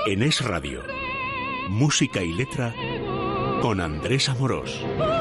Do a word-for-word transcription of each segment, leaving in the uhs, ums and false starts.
En Es Radio, música y letra con Andrés Amorós.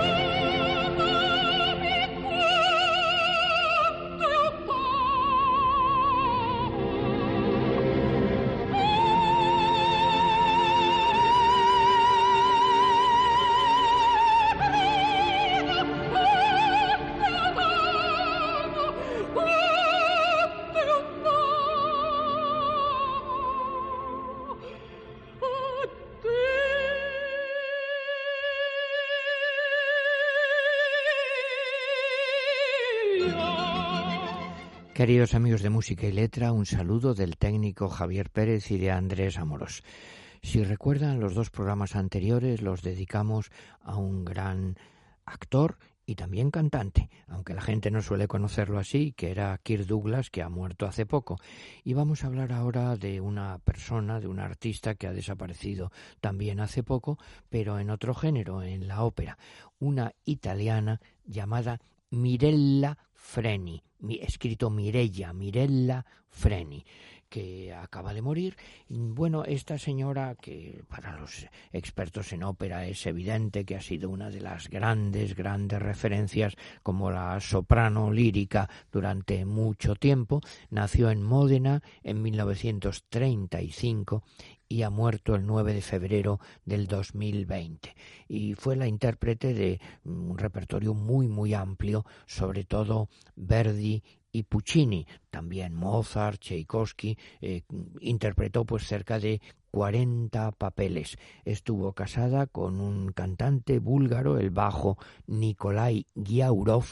Queridos amigos de Música y Letra, un saludo del técnico Javier Pérez y de Andrés Amorós. Si recuerdan, los dos programas anteriores los dedicamos a un gran actor y también cantante, aunque la gente no suele conocerlo así, que era Kirk Douglas, que ha muerto hace poco. Y vamos a hablar ahora de una persona, de un artista que ha desaparecido también hace poco, pero en otro género, en la ópera, una italiana llamada Mirella Freni, escrito Mirella, Mirella Freni, que acaba de morir. Bueno, esta señora, que para los expertos en ópera es evidente que ha sido una de las grandes, grandes referencias como la soprano lírica durante mucho tiempo, nació en Módena en mil novecientos treinta y cinco y ha muerto el nueve de febrero del dos mil veinte. Y fue la intérprete de un repertorio muy, muy amplio, sobre todo Verdi y Puccini, también Mozart, Tchaikovsky. Eh, interpretó pues cerca de cuarenta papeles. Estuvo casada con un cantante búlgaro, el bajo Nikolai Giaurov,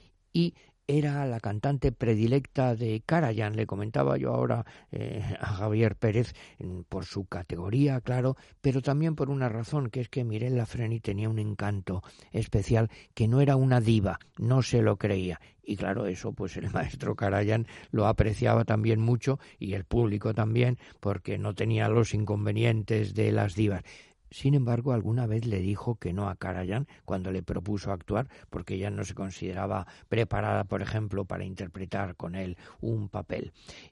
y era la cantante predilecta de Karajan. Le comentaba yo ahora eh, a Javier Pérez eh, por su categoría, claro, pero también por una razón, que es que Mirella Freni tenía un encanto especial, que no era una diva, no se lo creía. Y claro, eso pues el maestro Karajan lo apreciaba también mucho, y el público también, porque no tenía los inconvenientes de las divas. Sin embargo, alguna vez le dijo que no a Karajan cuando le propuso actuar, porque ella no se consideraba preparada, por ejemplo, para interpretar con él un papel.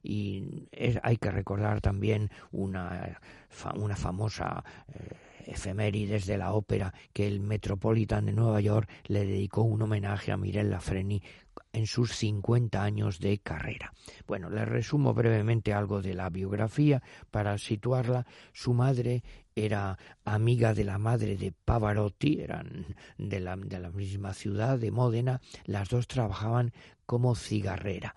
Y es, hay que recordar también una, una famosa eh, efemérides de la ópera, que el Metropolitan de Nueva York le dedicó un homenaje a Mirella Freni en sus cincuenta años de carrera. Bueno, les resumo brevemente algo de la biografía para situarla. Su madre era amiga de la madre de Pavarotti, eran de la, de la misma ciudad, de Módena. Las dos trabajaban como cigarrera.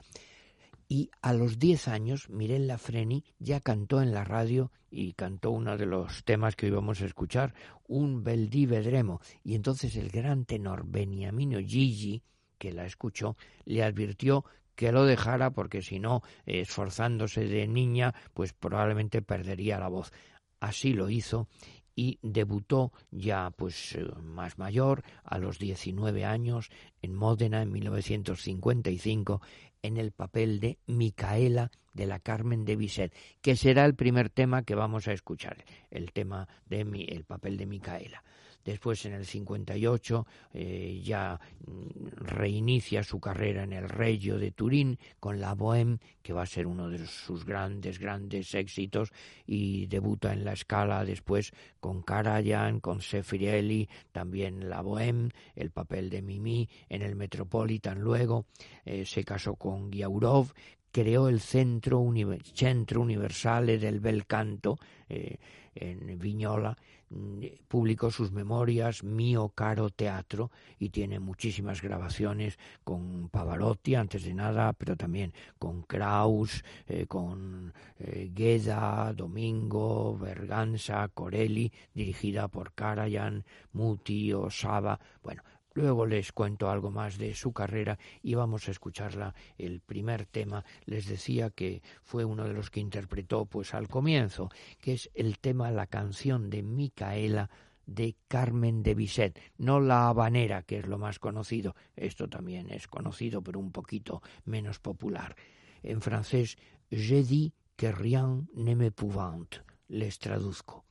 Y a los diez años, Mirella Freni ya cantó en la radio y cantó uno de los temas que hoy vamos a escuchar, un Bel dì vedremo. Y entonces el gran tenor Beniamino Gigi, que la escuchó, le advirtió que lo dejara, porque si no, esforzándose de niña, pues probablemente perdería la voz. Así lo hizo y debutó ya pues más mayor, a los diecinueve años, en Módena en mil novecientos cincuenta y cinco, en el papel de Micaela de la Carmen de Bizet, que será el primer tema que vamos a escuchar, el tema de mi, el papel de Micaela. Después, en el cincuenta y ocho, eh, ya reinicia su carrera en el Regio de Turín con la Bohème, que va a ser uno de sus grandes, grandes éxitos, y debuta en la Scala después con Karajan, con Zeffirelli, también la Bohème, el papel de Mimi en el Metropolitan. Luego eh, se casó con Giaurov, creó el Centro, Univer- Centro Universale del Bel Canto eh, en Vignola, publicó sus memorias Mio Caro Teatro, y tiene muchísimas grabaciones con Pavarotti antes de nada, pero también con Kraus, eh, con eh, Gueda, Domingo, Berganza, Corelli, dirigida por Karajan, Muti o Saba. Bueno, luego les cuento algo más de su carrera y vamos a escucharla. El primer tema, les decía que fue uno de los que interpretó pues al comienzo, que es el tema, la canción de Micaela de Carmen de Bizet, no la habanera, que es lo más conocido. Esto también es conocido, pero un poquito menos popular. En francés, Je dis que rien ne m'épouvante. Les traduzco.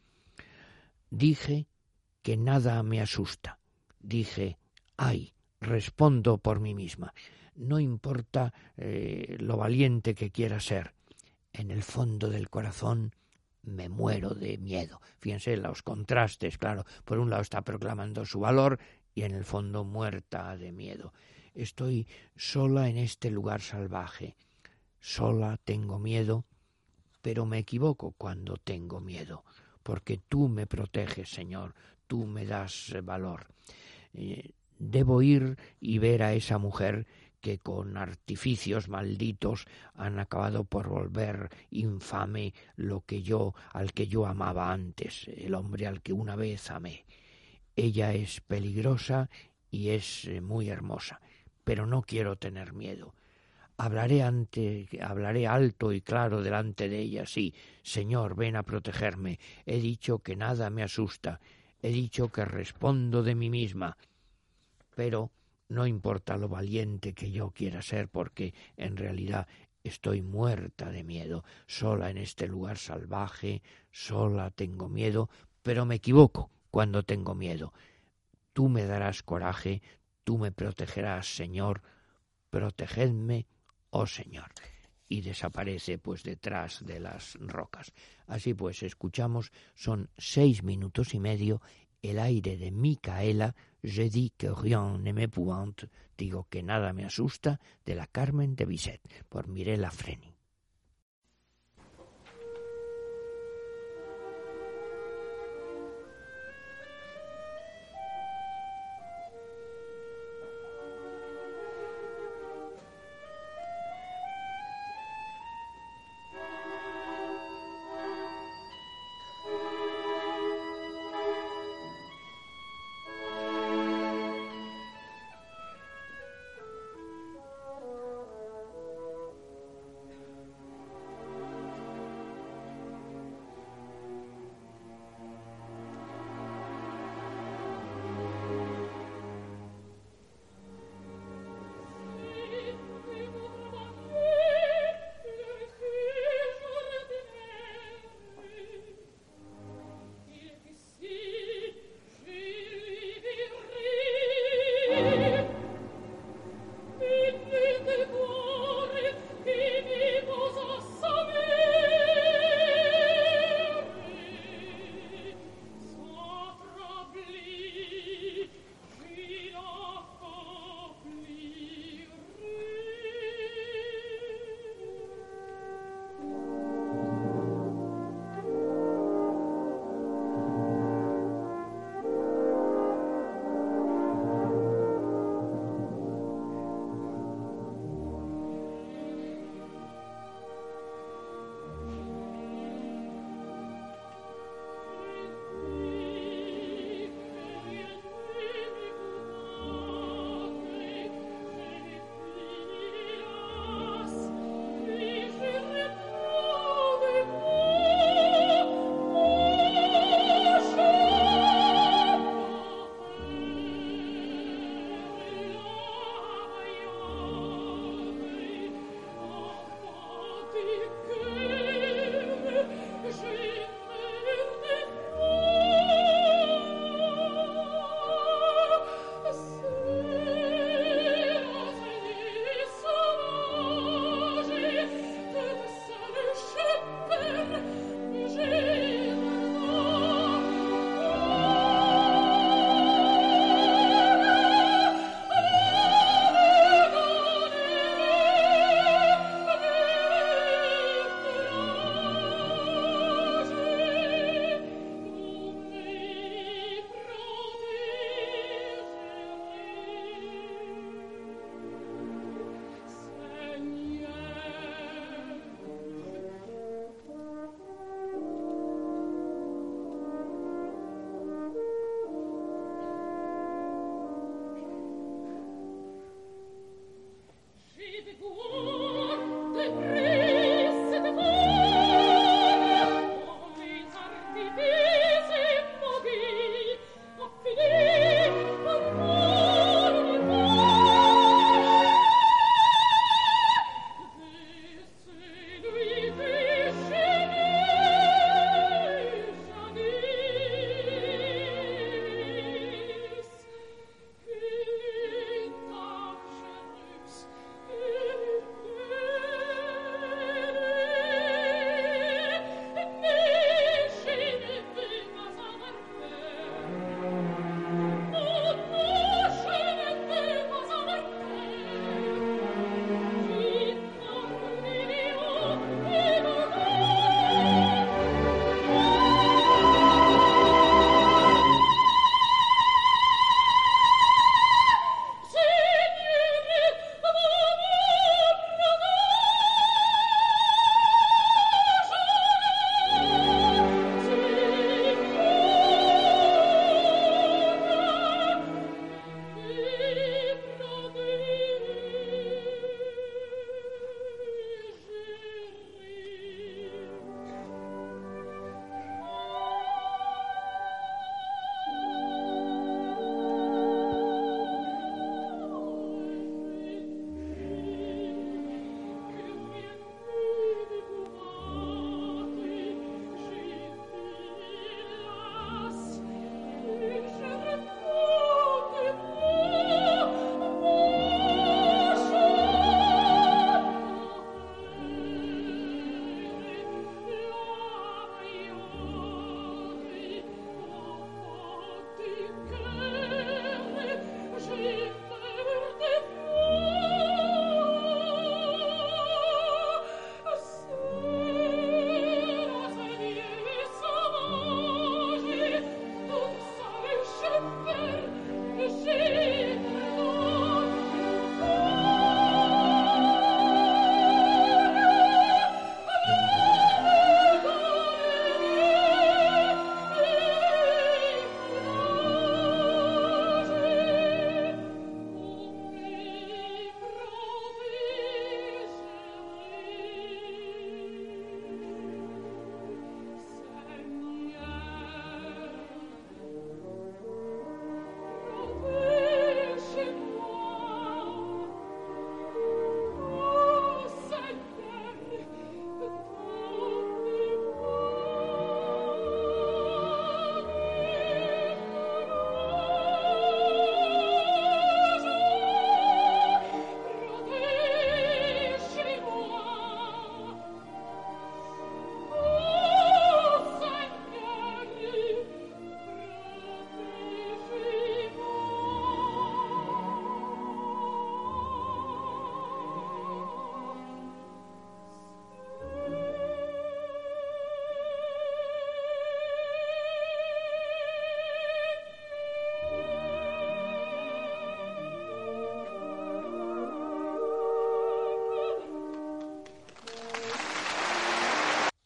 Dije que nada me asusta. Dije, ay, respondo por mí misma. No importa eh, lo valiente que quiera ser. En el fondo del corazón me muero de miedo. Fíjense los contrastes, claro, por un lado está proclamando su valor y en el fondo muerta de miedo. Estoy sola en este lugar salvaje, sola, tengo miedo, pero me equivoco cuando tengo miedo, porque tú me proteges, Señor, tú me das valor. Eh, debo ir y ver a esa mujer que con artificios malditos han acabado por volver infame lo que yo, al que yo amaba antes, el hombre al que una vez amé. Ella es peligrosa y es muy hermosa, pero no quiero tener miedo. Hablaré ante, hablaré alto y claro delante de ella, sí, Señor, ven a protegerme. He dicho que nada me asusta, he dicho que respondo de mí misma, pero no importa lo valiente que yo quiera ser, porque en realidad estoy muerta de miedo, sola en este lugar salvaje, sola tengo miedo, pero me equivoco cuando tengo miedo. Tú me darás coraje, tú me protegerás, Señor, protegedme, oh Señor. Y desaparece pues detrás de las rocas. Así pues, escuchamos, son seis minutos y medio, el aire de Micaela, Je dis que rien ne m'épouvante, digo que nada me asusta, de la Carmen de Bizet, por Mirella Freni.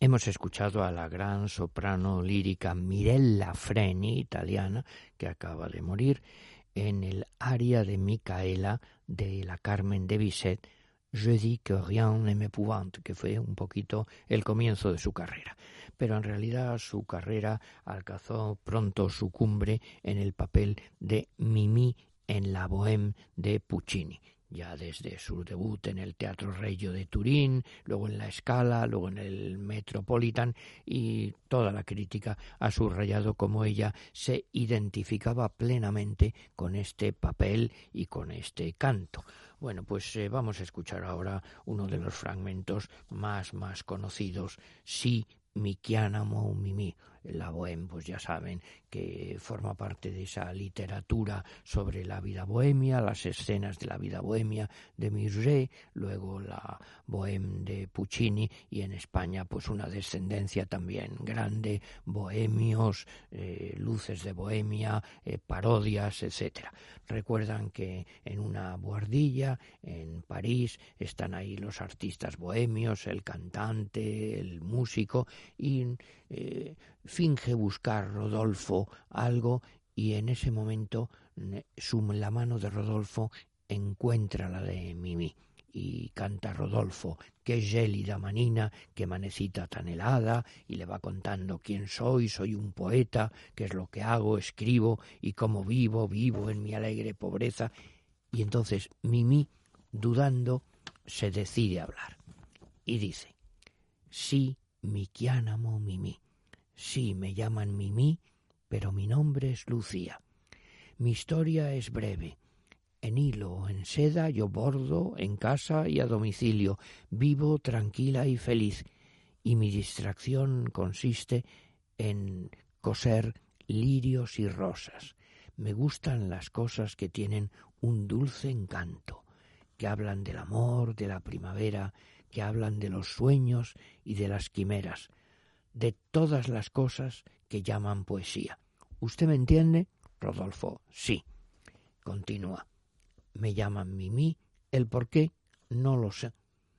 Hemos escuchado a la gran soprano lírica Mirella Freni, italiana, que acaba de morir, en el aria de Micaela de la Carmen de Bizet, Je dis que rien ne m'épouvante, que fue un poquito el comienzo de su carrera. Pero en realidad su carrera alcanzó pronto su cumbre en el papel de Mimì en la Bohème de Puccini. Ya desde su debut en el Teatro Regio de Turín, luego en la Scala, luego en el Metropolitan, y toda la crítica ha subrayado cómo ella se identificaba plenamente con este papel y con este canto. Bueno, pues eh, vamos a escuchar ahora uno de los fragmentos más, más conocidos, Si mi chiamano Mimì. La Bohème, pues ya saben que forma parte de esa literatura sobre la vida bohemia, las escenas de la vida bohemia de Murger, luego la Bohème de Puccini, y en España pues una descendencia también grande, bohemios, eh, luces de bohemia, eh, parodias, etcétera. Recuerdan que en una buhardilla en París están ahí los artistas bohemios, el cantante, el músico, y eh, finge buscar Rodolfo algo, y en ese momento su, la mano de Rodolfo encuentra la de Mimì y canta Rodolfo: qué gélida manina, qué manecita tan helada, y le va contando quién soy, soy un poeta, qué es lo que hago, escribo, y cómo vivo, vivo en mi alegre pobreza. Y entonces Mimì, dudando, se decide a hablar y dice: sí, mi chiamano Mimì. Sí, me llaman Mimì, pero mi nombre es Lucía. Mi historia es breve. En hilo o en seda yo bordo en casa y a domicilio. Vivo tranquila y feliz. Y mi distracción consiste en coser lirios y rosas. Me gustan las cosas que tienen un dulce encanto, que hablan del amor, de la primavera, que hablan de los sueños y de las quimeras, de todas las cosas que llaman poesía. ¿Usted me entiende? Rodolfo: sí. Continúa: me llaman Mimì, el por qué no lo sé.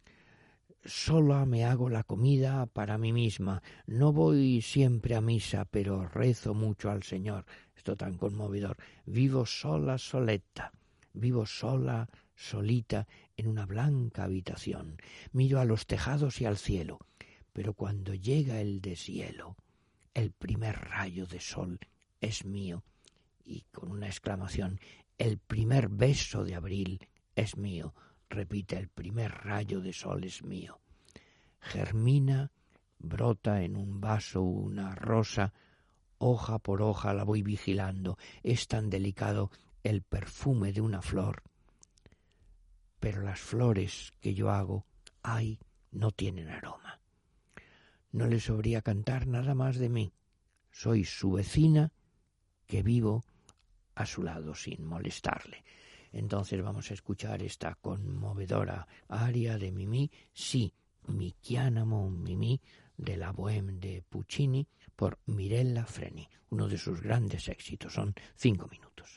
Sola me hago la comida para mí misma. No voy siempre a misa, pero rezo mucho al Señor. Esto tan conmovedor. Vivo sola, soleta. Vivo sola, solita, en una blanca habitación. Miro a los tejados y al cielo. Pero cuando llega el deshielo, el primer rayo de sol es mío. Y con una exclamación: el primer beso de abril es mío. Repite: el primer rayo de sol es mío. Germina, brota en un vaso una rosa, hoja por hoja la voy vigilando. Es tan delicado el perfume de una flor. Pero las flores que yo hago, ay, no tienen aroma. No le sobría cantar nada más de mí. Soy su vecina, que vivo a su lado sin molestarle. Entonces vamos a escuchar esta conmovedora aria de Mimì, Sí, mi chiamano Mimì, de la Bohème de Puccini, por Mirella Freni, uno de sus grandes éxitos. Son cinco minutos.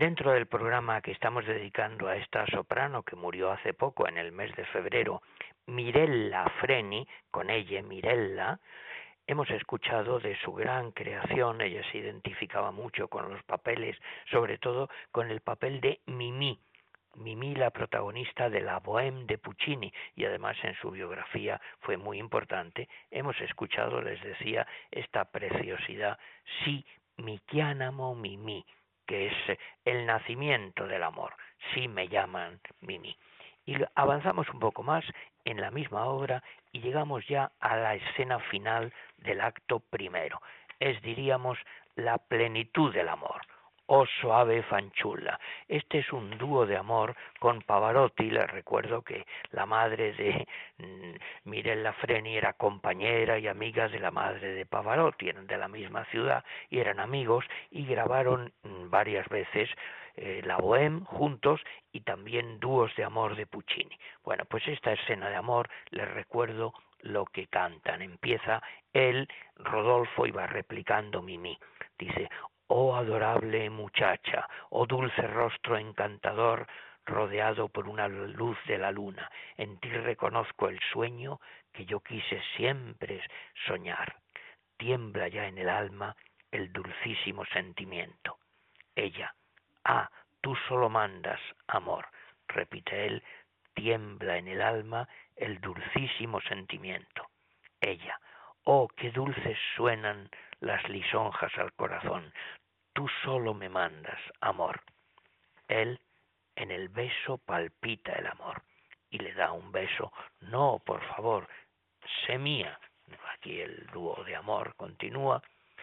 dentro del programa que estamos dedicando a esta soprano que murió hace poco, en el mes de febrero, Mirella Freni, con ella, Mirella, hemos escuchado de su gran creación. Ella se identificaba mucho con los papeles, sobre todo con el papel de Mimì. Mimì, la protagonista de la Bohème de Puccini, y además en su biografía fue muy importante. Hemos escuchado, les decía, esta preciosidad, Si mi chiamano Mimì, que es el nacimiento del amor, Si me llaman Mimì. Y avanzamos un poco más en la misma obra y llegamos ya a la escena final del acto primero. Es, diríamos, la plenitud del amor. Oh suave fanciulla. Este es un dúo de amor con Pavarotti. Les recuerdo que la madre de mm, Mirella Freni era compañera y amiga de la madre de Pavarotti, eran de la misma ciudad y eran amigos, y grabaron mm, varias veces eh, la Bohème juntos y también dúos de amor de Puccini. Bueno, pues esta escena de amor, les recuerdo lo que cantan. Empieza él, Rodolfo, y va replicando Mimì. Dice: oh adorable muchacha, oh dulce rostro encantador, rodeado por una luz de la luna, en ti reconozco el sueño que yo quise siempre soñar. Tiembla ya en el alma el dulcísimo sentimiento. Ella: ah, tú solo mandas, amor. Repite él: tiembla en el alma el dulcísimo sentimiento. Ella: oh, qué dulces suenan las lisonjas al corazón. Tú solo me mandas, amor. Él, en el beso palpita el amor y le da un beso. No, por favor, sé mía. Aquí el dúo de amor continúa.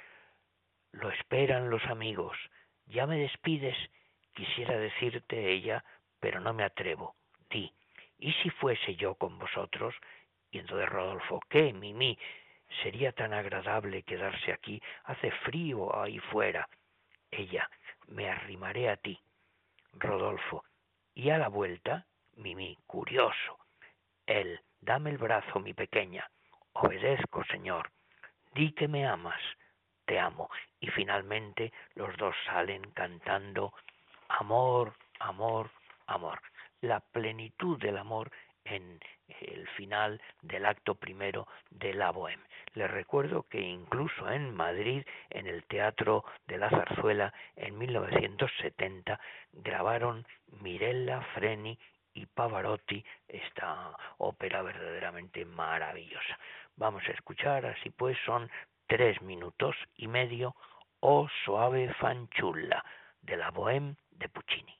Lo esperan los amigos. Ya me despides, quisiera decirte ella, pero no me atrevo. Di, ¿y si fuese yo con vosotros? Y entonces Rodolfo: ¿qué, Mimì? Sería tan agradable quedarse aquí, hace frío ahí fuera. Ella: me arrimaré a ti. Rodolfo: ¿y a la vuelta? Mimì, curioso. Él: dame el brazo, mi pequeña. Obedezco, señor. Di que me amas. Te amo. Y finalmente los dos salen cantando amor, amor, amor. La plenitud del amor en el final del acto primero de la Bohème. Les recuerdo que incluso en Madrid, en el Teatro de la Zarzuela, en mil novecientos setenta, grabaron Mirella Freni y Pavarotti esta ópera verdaderamente maravillosa. Vamos a escuchar, así pues, son tres minutos y medio, Oh suave fanciulla, de la Bohème de Puccini.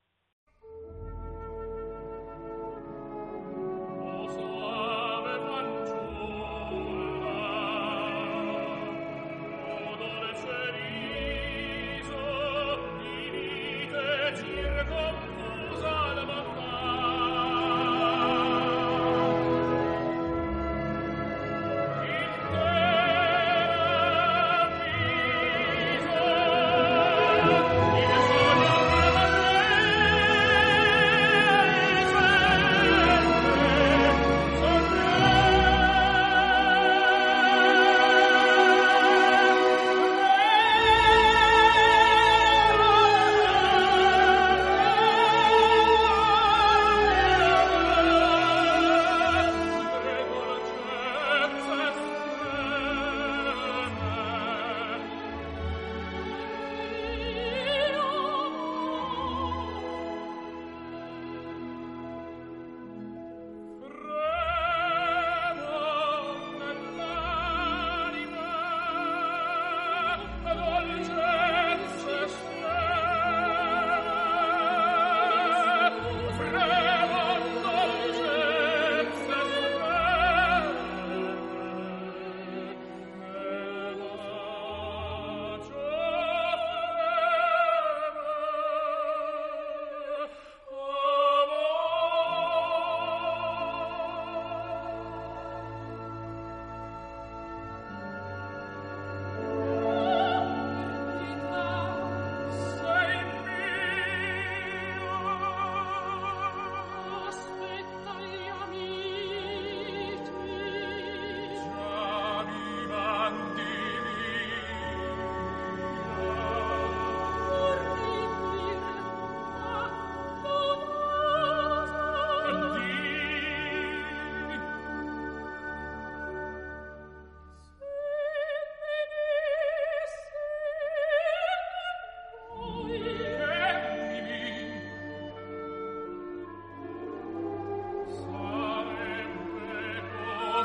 Thank you.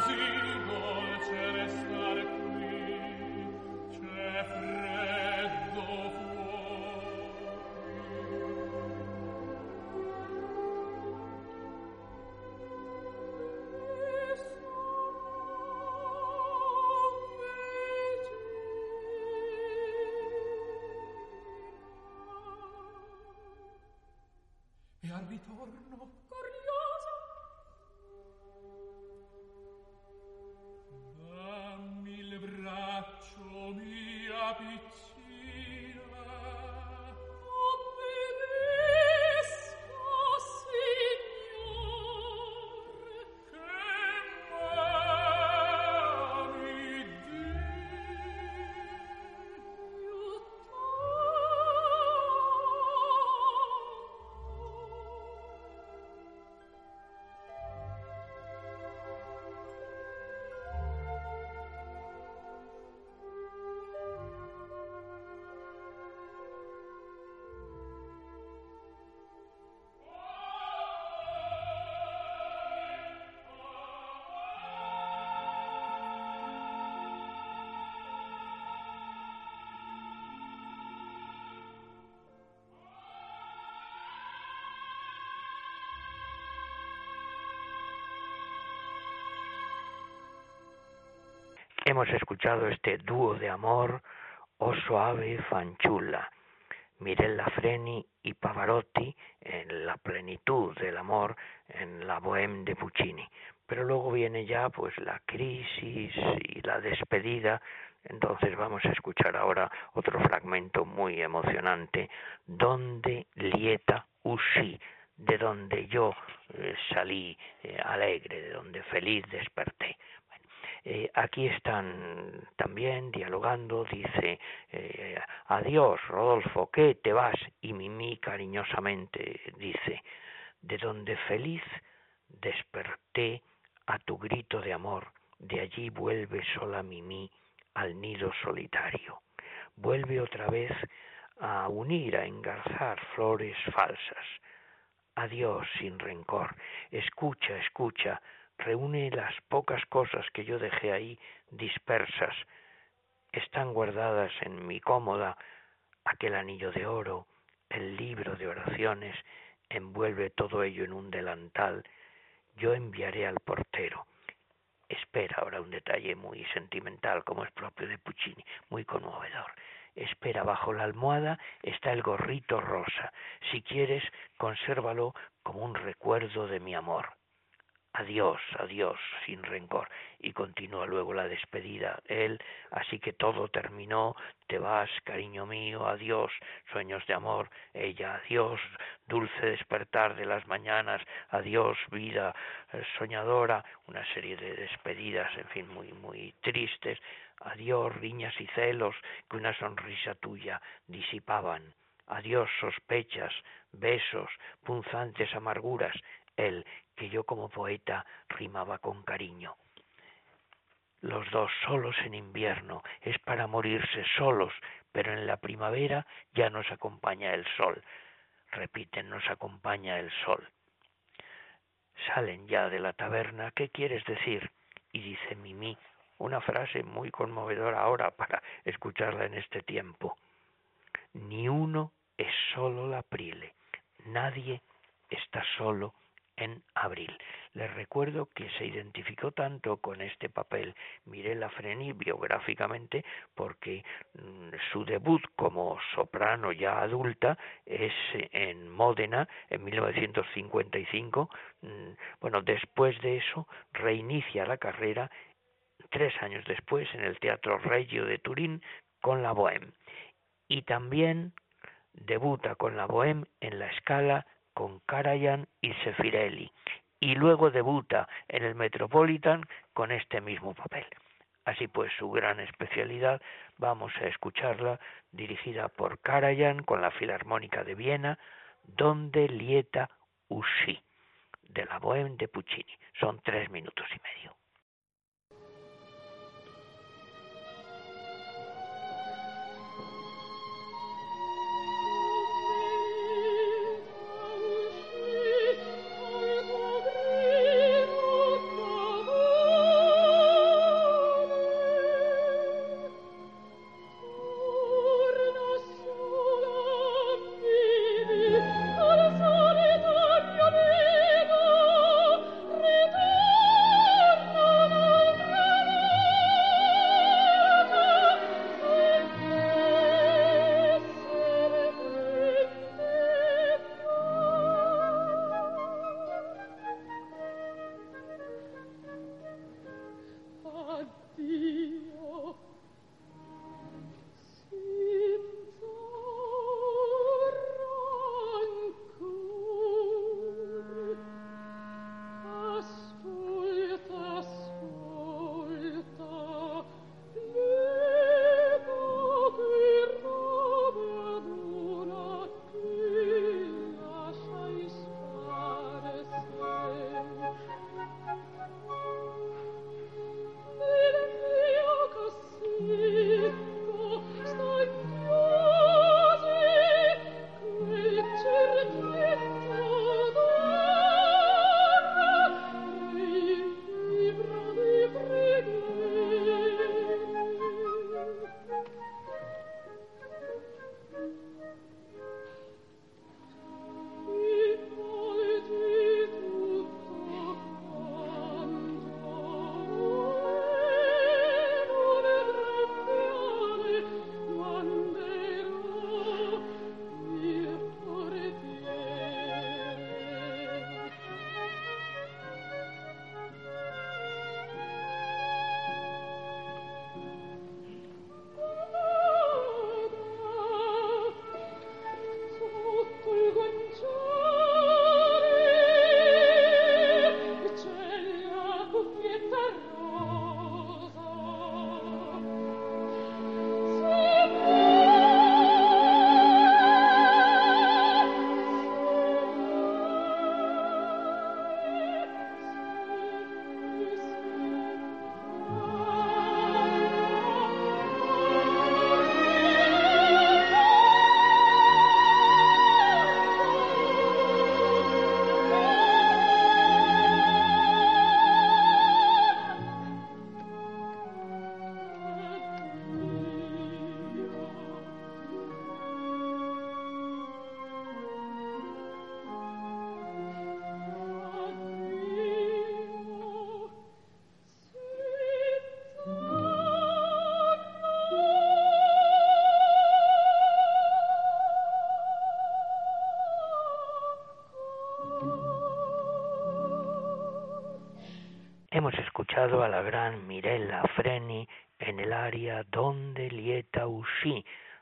E al ritorno curiosa dammi il braccio mia piccina, obbedisco, signor, che m'ami di Hemos escuchado este dúo de amor, O Soave Fanciulla, Mirella Freni y Pavarotti en la plenitud del amor en la Bohème de Puccini. Pero luego viene ya pues la crisis y la despedida. Entonces vamos a escuchar ahora otro fragmento muy emocionante, Donde lieta uscì, de donde yo eh, salí eh, alegre, de donde feliz desperté. Eh, aquí están también dialogando, dice, eh, adiós Rodolfo, ¿qué te vas? Y Mimi cariñosamente dice, de donde feliz desperté a tu grito de amor, de allí vuelve sola Mimi al nido solitario. Vuelve otra vez a unir, a engarzar flores falsas. Adiós sin rencor, escucha, escucha, reúne las pocas cosas que yo dejé ahí dispersas. Están guardadas en mi cómoda, aquel anillo de oro, el libro de oraciones, envuelve todo ello en un delantal. Yo enviaré al portero. Espera, ahora un detalle muy sentimental, como es propio de Puccini, muy conmovedor. Espera, bajo la almohada está el gorrito rosa. Si quieres, consérvalo como un recuerdo de mi amor. Adiós, adiós, sin rencor. Y continúa luego la despedida. Él, así que todo terminó, te vas, cariño mío, adiós, sueños de amor. Ella, adiós, dulce despertar de las mañanas, adiós, vida eh, soñadora. Una serie de despedidas, en fin, muy, muy tristes. Adiós, riñas y celos, que una sonrisa tuya disipaban. Adiós, sospechas, besos, punzantes amarguras. Él, que yo como poeta rimaba con cariño. Los dos solos en invierno, es para morirse solos, pero en la primavera ya nos acompaña el sol. Repiten, nos acompaña el sol. Salen ya de la taberna, ¿qué quieres decir? Y dice Mimi, una frase muy conmovedora ahora para escucharla en este tiempo. Ni uno es solo l'aprile, nadie está solo en abril. Les recuerdo que se identificó tanto con este papel Mirella Freni biográficamente porque mmm, su debut como soprano ya adulta es en Módena en mil novecientos cincuenta y cinco. Mmm, bueno, después de eso reinicia la carrera tres años después en el Teatro Regio de Turín con la Bohème. Y también debuta con la Bohème en la Scala con Karajan y Zeffirelli, y luego debuta en el Metropolitan con este mismo papel. Así pues, su gran especialidad, vamos a escucharla, dirigida por Karajan con la Filarmónica de Viena, Donde lieta uscì, de la Bohème de Puccini. Son tres minutos y medio. Oh Hemos escuchado a la gran Mirella Freni en el aria Donde lieta uscì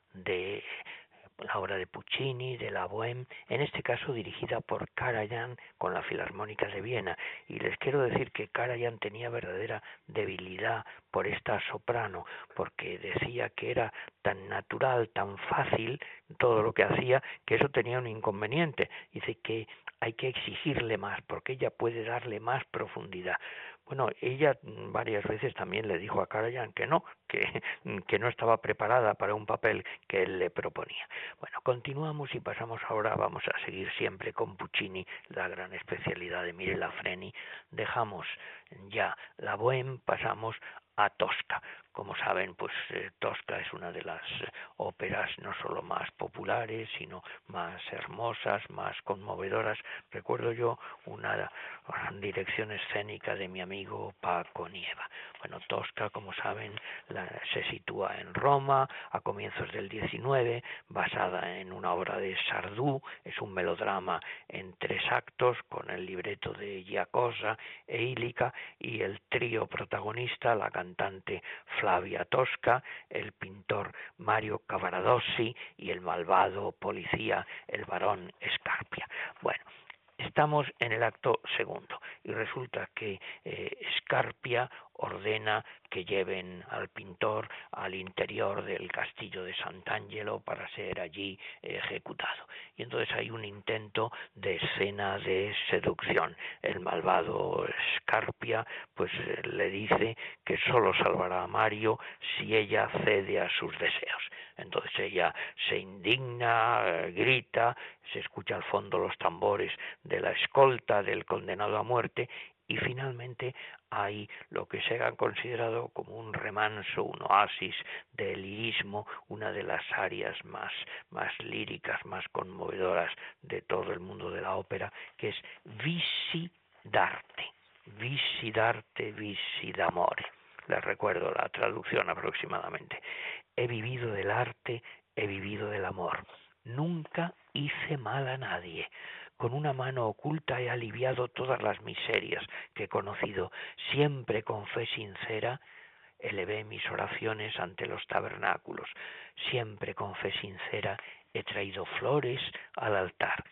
de la obra de Puccini, de la Bohème, en este caso dirigida por Karajan con la Filarmónica de Viena. Y les quiero decir que Karajan tenía verdadera debilidad por esta soprano, porque decía que era tan natural, tan fácil todo lo que hacía, que eso tenía un inconveniente. Dice que hay que exigirle más, porque ella puede darle más profundidad. Bueno, ella varias veces también le dijo a Karajan que no, que, que no estaba preparada para un papel que él le proponía. Bueno, continuamos y pasamos ahora, vamos a seguir siempre con Puccini, la gran especialidad de Mirella Freni. Dejamos ya la Bohème, pasamos a Tosca. Como saben, pues eh, Tosca es una de las eh, óperas no solo más populares, sino más hermosas, más conmovedoras. Recuerdo yo una dirección escénica de mi amigo Paco Nieva. Bueno, Tosca, como saben, la, se sitúa en Roma a comienzos del diecinueve, basada en una obra de Sardou. Es un melodrama en tres actos con el libreto de Giacosa e Illica y el trío protagonista, la cantante Flavia Tosca, el pintor Mario Cavaradossi y el malvado policía, el barón Scarpia. Bueno, estamos en el acto segundo y resulta que eh, Scarpia ordena que lleven al pintor al interior del castillo de Sant'Angelo para ser allí ejecutado. Y entonces hay un intento de escena de seducción. El malvado Scarpia pues le dice que solo salvará a Mario si ella cede a sus deseos. Entonces ella se indigna, grita, se escucha al fondo los tambores de la escolta del condenado a muerte y finalmente hay lo que se ha considerado como un remanso, un oasis de lirismo, una de las áreas más, más líricas, más conmovedoras de todo el mundo de la ópera, que es Vissi d'arte, Vissi d'arte, Vissi d'amore. Les recuerdo la traducción aproximadamente. He vivido del arte, he vivido del amor. Nunca hice mal a nadie. Con una mano oculta he aliviado todas las miserias que he conocido. Siempre con fe sincera elevé mis oraciones ante los tabernáculos. Siempre con fe sincera he traído flores al altar.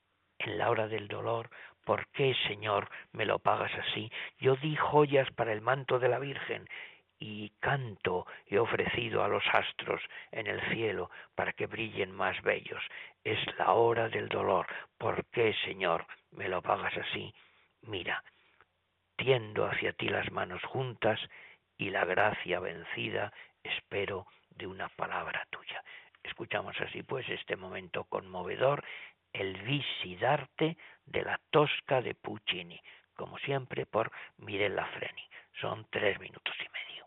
En la hora del dolor, ¿por qué, Señor, me lo pagas así? Yo di joyas para el manto de la Virgen y canto he ofrecido a los astros en el cielo para que brillen más bellos. Es la hora del dolor. ¿Por qué, Señor, me lo pagas así? Mira, tiendo hacia ti las manos juntas y la gracia vencida espero de una palabra tuya. Escuchamos así pues este momento conmovedor, el Vissi d'arte de la Tosca de Puccini, como siempre por Mirella Freni. Son tres minutos y medio.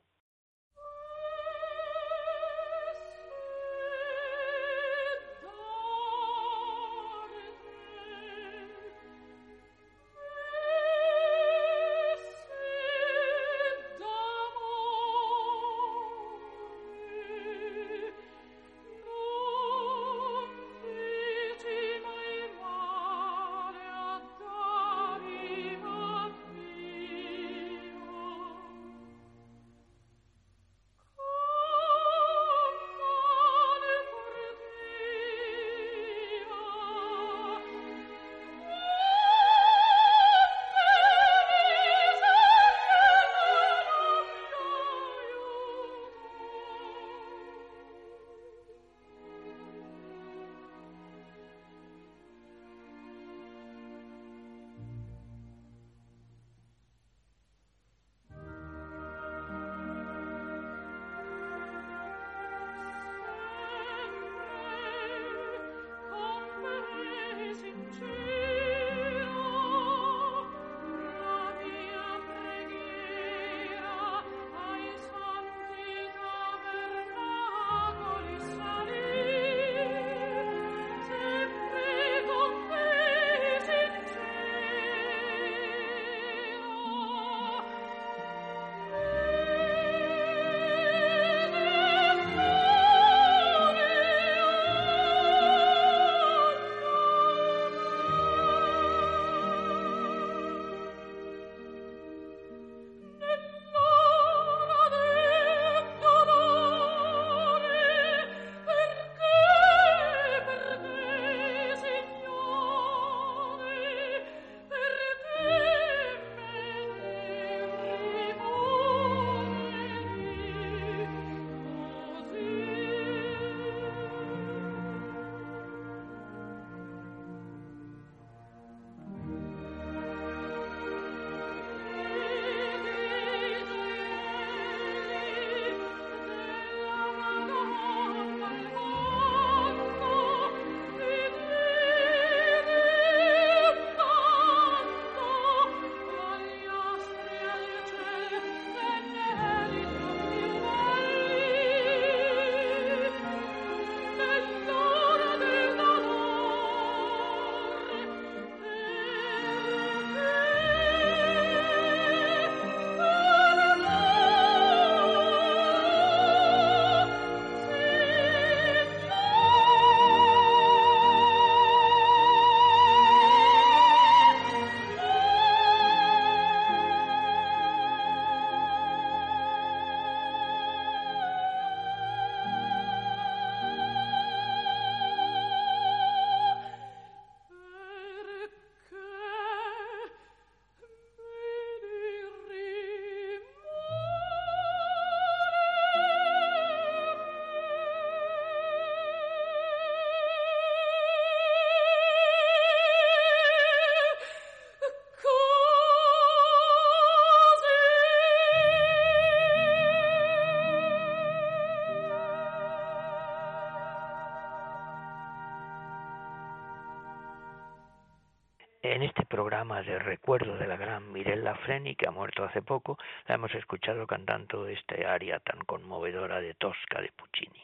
programa de recuerdo de la gran Mirella Freni, que ha muerto hace poco. La hemos escuchado cantando este aria tan conmovedora de Tosca de Puccini,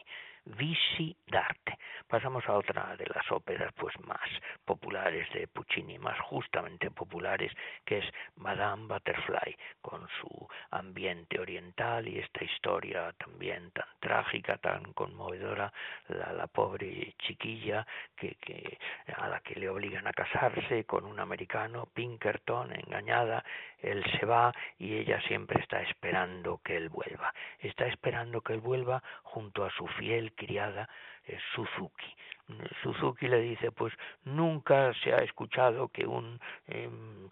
Visi d'arte. Pasamos a otra de las óperas pues más populares de Puccini, más justamente populares, que es Madame Butterfly, con su ambiente oriental y esta historia también tan trágica, tan conmovedora, la, la pobre chiquilla que, que a la que le obligan a casarse con un americano, Pinkerton, engañada. Él se va y ella siempre está esperando que él vuelva, está esperando que él vuelva junto a su fiel criada eh, Suzuki. Suzuki le dice, pues nunca se ha escuchado que un eh,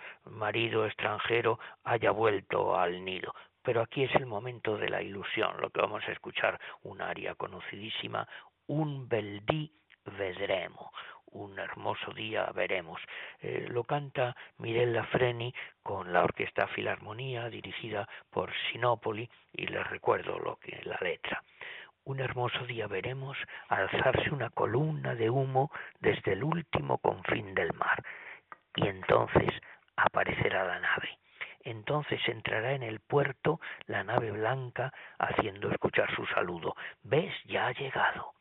marido extranjero haya vuelto al nido, pero aquí es el momento de la ilusión, lo que vamos a escuchar, una aria conocidísima, Un bel dì vedremo, un hermoso día veremos. Eh, lo canta Mirella Freni con la Orquesta Filarmonía, dirigida por Sinopoli, y les recuerdo lo que la letra. Un hermoso día veremos alzarse una columna de humo desde el último confín del mar, y entonces aparecerá la nave. Entonces entrará en el puerto la nave blanca haciendo escuchar su saludo. ¿Ves? Ya ha llegado.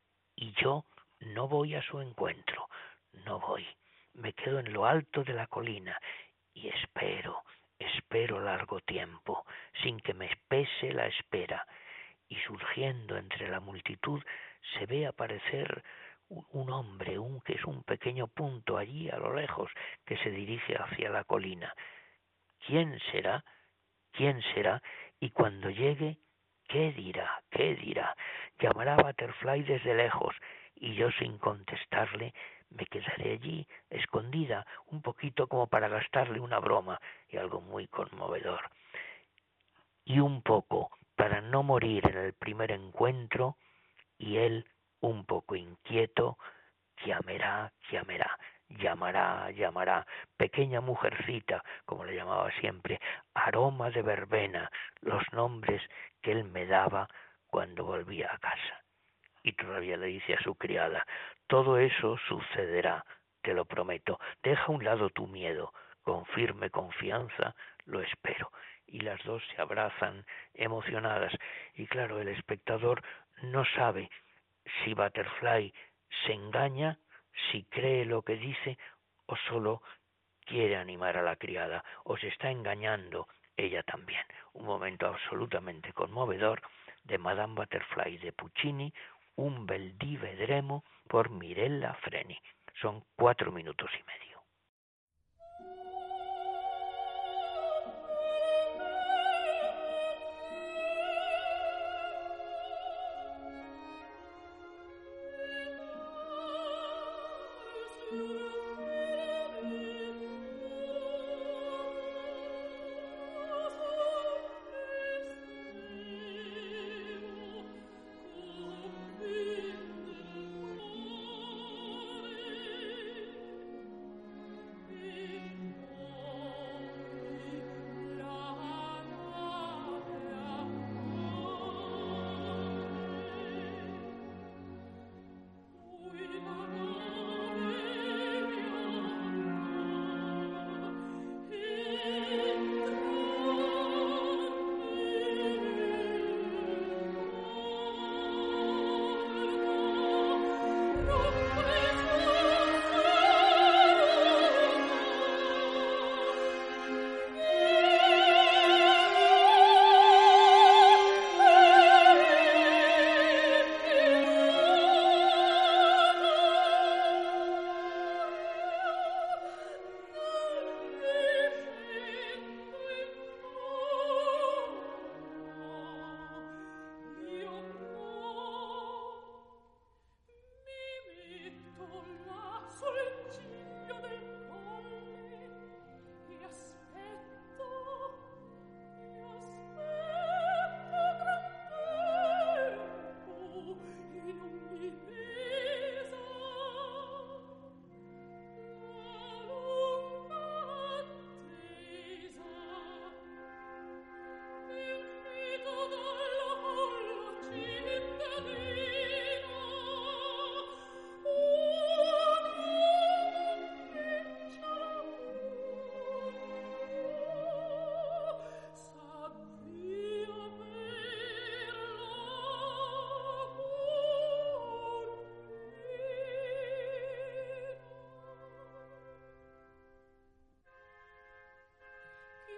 Y yo no voy a su encuentro, no voy. Me quedo en lo alto de la colina y espero, espero largo tiempo, sin que me pese la espera. Y surgiendo entre la multitud se ve aparecer un, un hombre, un que es un pequeño punto allí a lo lejos, que se dirige hacia la colina. ¿Quién será? ¿Quién será? Y cuando llegue, ¿qué dirá? ¿Qué dirá? Llamará a Butterfly desde lejos, y yo sin contestarle me quedaré allí, escondida, un poquito como para gastarle una broma y algo muy conmovedor. Y un poco para no morir en el primer encuentro, y él, un poco inquieto, llamará, llamará, llamará, llamará, pequeña mujercita, como le llamaba siempre, aroma de verbena, los nombres que él me daba cuando volvía a casa. Y todavía le dice a su criada, todo eso sucederá, te lo prometo, deja a un lado tu miedo, con firme confianza lo espero. Y las dos se abrazan emocionadas, y claro, el espectador no sabe si Butterfly se engaña, si cree lo que dice, o solo quiere animar a la criada, o se está engañando ella también. Un momento absolutamente conmovedor de Madame Butterfly de Puccini, Un bel dì vedremo, por Mirella Freni. Son cuatro minutos y medio. Thank you.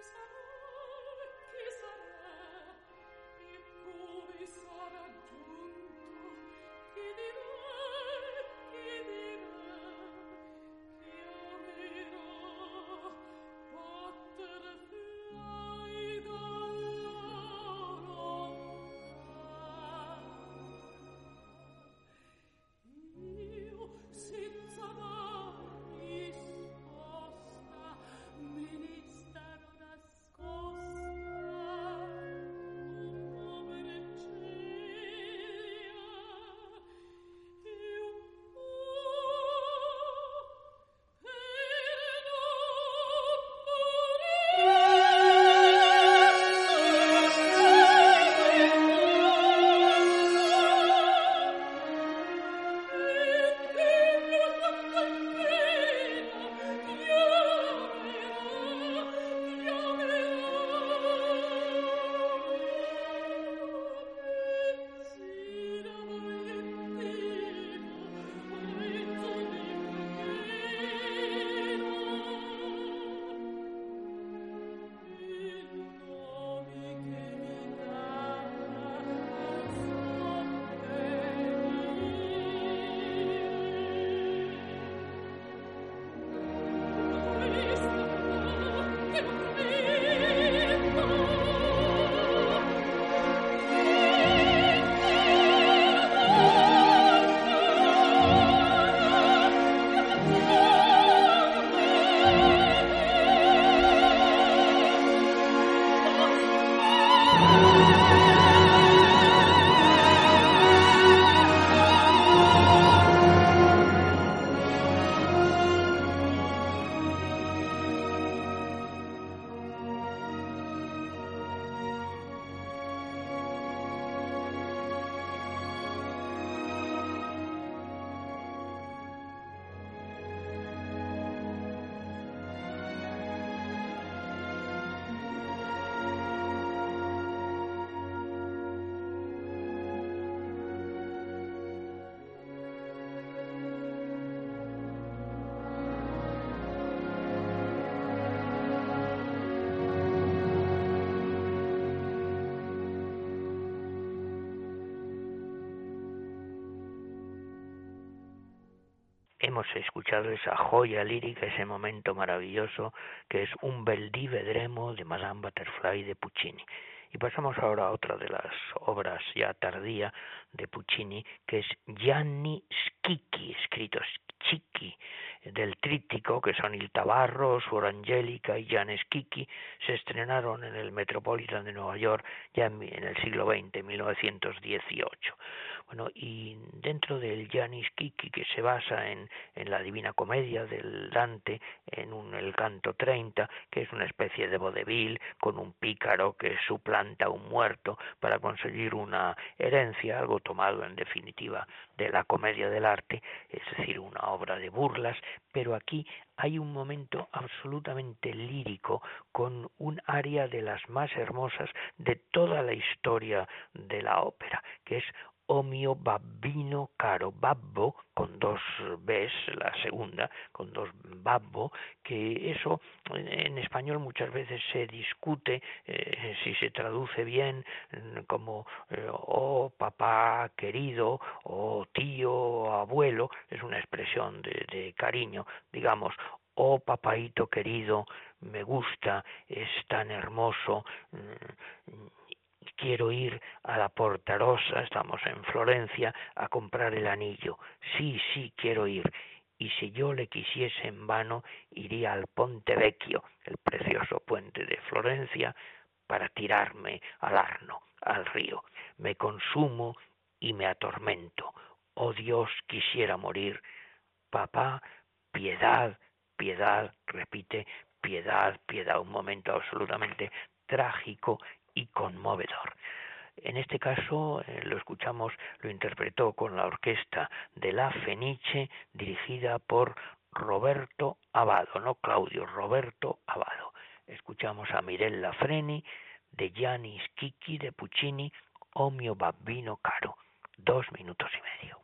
Hemos escuchado esa joya lírica, ese momento maravilloso que es un Bel di vedremo de Madame Butterfly de Puccini. Y pasamos ahora a otra de las obras ya tardía de Puccini, que es Gianni Schicchi, escrito Schicchi, del tríptico, que son Il Tabarro, Suor Angelica y Gianni Schicchi, se estrenaron en el Metropolitan de Nueva York ya en, en el siglo veinte, mil novecientos dieciocho. Bueno, y dentro del Gianni Schicchi, que se basa en, en la Divina Comedia del Dante, en un, el canto treinta, que es una especie de vodevil con un pícaro que suplanta a un muerto para conseguir una herencia, algo tomado en definitiva de la comedia del arte, es decir, una obra de burlas, pero aquí hay un momento absolutamente lírico con un aria de las más hermosas de toda la historia de la ópera, que es O mio babbino caro, babbo con dos b's, la segunda con dos babbo, que eso en español muchas veces se discute eh, si se traduce bien como eh, oh papá querido, o tío, o abuelo, es una expresión de, de cariño, digamos, oh papaíto querido, me gusta, es tan hermoso, quiero ir a la Porta Rossa, estamos en Florencia, a comprar el anillo. Sí, sí, quiero ir. Y si yo le quisiese en vano, iría al Ponte Vecchio, el precioso puente de Florencia, para tirarme al Arno, al río. Me consumo y me atormento. Oh Dios, quisiera morir. Papá, piedad, piedad, repite, piedad, piedad. Un momento absolutamente trágico y conmovedor. En este caso eh, lo escuchamos, lo interpretó con la orquesta de la Fenice, dirigida por Roberto Abbado, no Claudio, Roberto Abbado. Escuchamos a Mirella Freni de Gianni Schicchi de Puccini, O mio babbino caro, dos minutos y medio.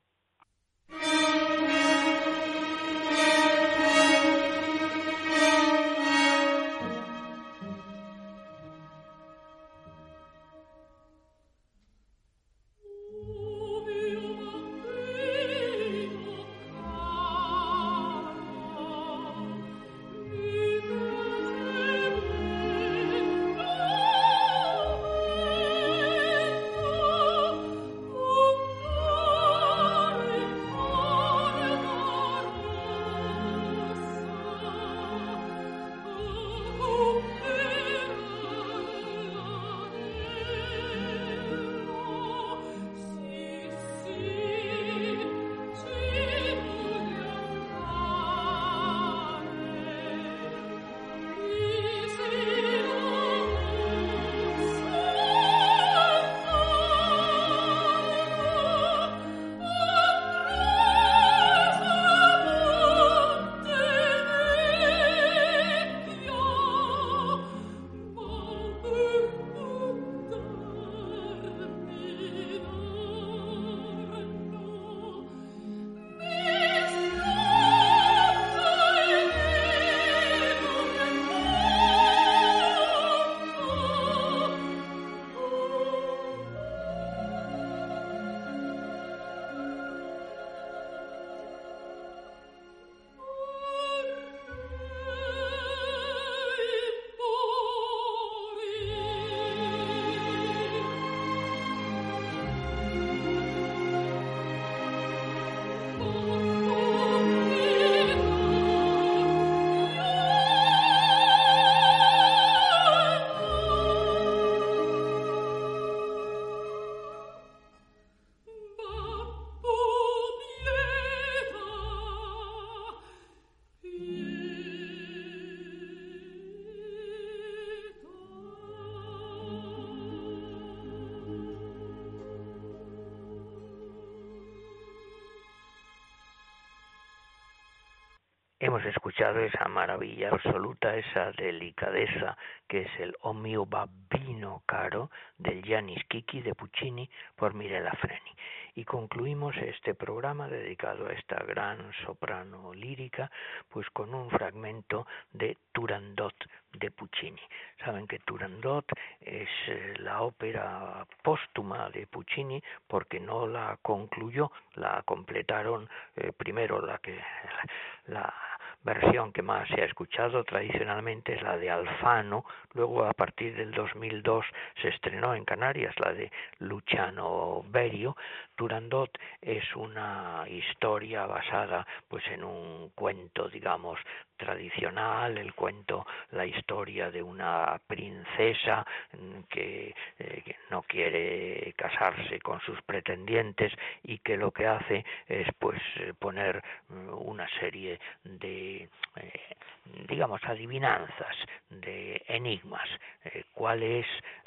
Hemos escuchado esa maravilla absoluta, esa delicadeza que es el O mio babbino caro del Gianni Schicchi de Puccini por Mirella Freni. Y concluimos este programa dedicado a esta gran soprano lírica, pues con un fragmento de Turandot de Puccini. Saben que Turandot es la ópera póstuma de Puccini porque no la concluyó, la completaron eh, primero la que la, la versión que más se ha escuchado tradicionalmente es la de Alfano, luego a partir del dos mil dos se estrenó en Canarias la de Luciano Berio. Turandot es una historia basada pues en un cuento, digamos, tradicional, el cuento, la historia de una princesa que, eh, que no quiere casarse con sus pretendientes y que lo que hace es pues poner una serie de eh, digamos adivinanzas, de enigmas, eh, cuál es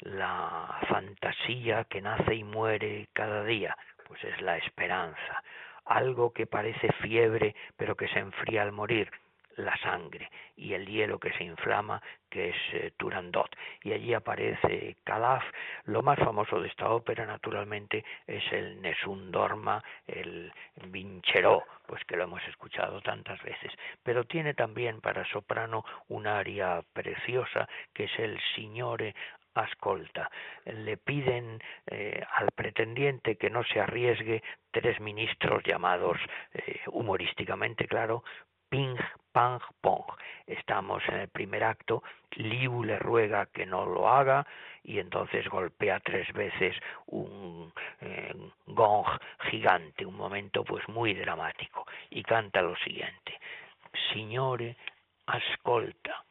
la fantasía que nace y muere cada día, pues es la esperanza, algo que parece fiebre pero que se enfría al morir, la sangre, y el hielo que se inflama, que es eh, Turandot. Y allí aparece Calaf. Lo más famoso de esta ópera, naturalmente, es el Nessun Dorma, el Vincerò, pues que lo hemos escuchado tantas veces. Pero tiene también para soprano un aria preciosa, que es el Signore Ascolta. Le piden eh, al pretendiente que no se arriesgue tres ministros llamados, eh, humorísticamente claro, Ping, Pang, Pong. Estamos en el primer acto, Liu le ruega que no lo haga y entonces golpea tres veces un eh, gong gigante, un momento pues muy dramático, y canta lo siguiente: Signore, ascolta.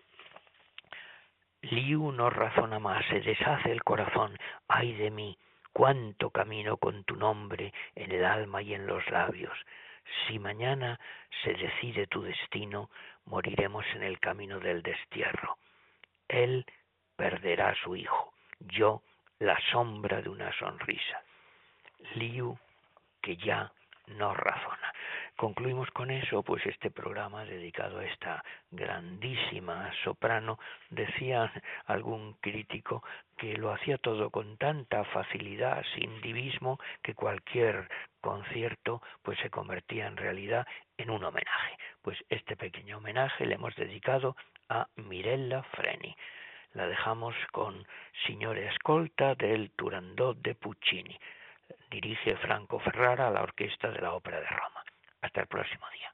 Liu no razona más, se deshace el corazón, ay de mí, cuánto camino con tu nombre en el alma y en los labios. Si mañana se decide tu destino, moriremos en el camino del destierro. Él perderá a su hijo, yo la sombra de una sonrisa. Liu, que ya no razona. Concluimos con eso, pues este programa dedicado a esta grandísima soprano. Decía algún crítico que lo hacía todo con tanta facilidad, sin divismo, que cualquier concierto pues se convertía en realidad en un homenaje. Pues este pequeño homenaje le hemos dedicado a Mirella Freni. La dejamos con Signore Ascolta del Turandot de Puccini. Dirige Franco Ferrara a la orquesta de la Ópera de Roma. Hasta el próximo día.